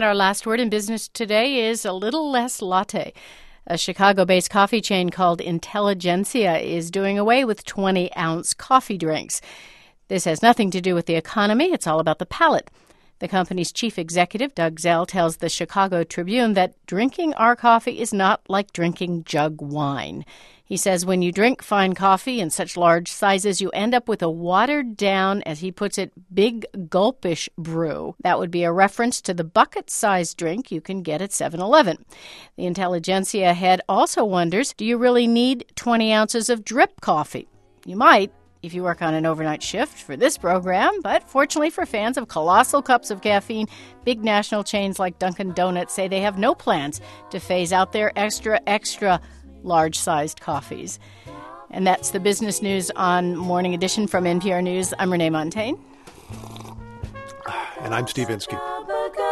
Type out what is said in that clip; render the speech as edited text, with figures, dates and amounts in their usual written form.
And our last word in business today is a little less latte. A Chicago-based coffee chain called Intelligentsia is doing away with 20-ounce coffee drinks. This has nothing to do with the economy. It's all about the palate. The company's chief executive, Doug Zell, tells the Chicago Tribune that drinking our coffee is not like drinking jug wine. He says when you drink fine coffee in such large sizes, you end up with a watered-down, as he puts it, big gulpish brew. That would be a reference to the bucket-sized drink you can get at 7-Eleven. The Intelligentsia head also wonders, do you really need 20 ounces of drip coffee? You might, if you work on an overnight shift for this program, but fortunately for fans of colossal cups of caffeine, big national chains like Dunkin' Donuts say they have no plans to phase out their extra large-sized coffees. And that's the business news on Morning Edition from NPR News. I'm Renee Montagne. And I'm Steve Inskeep.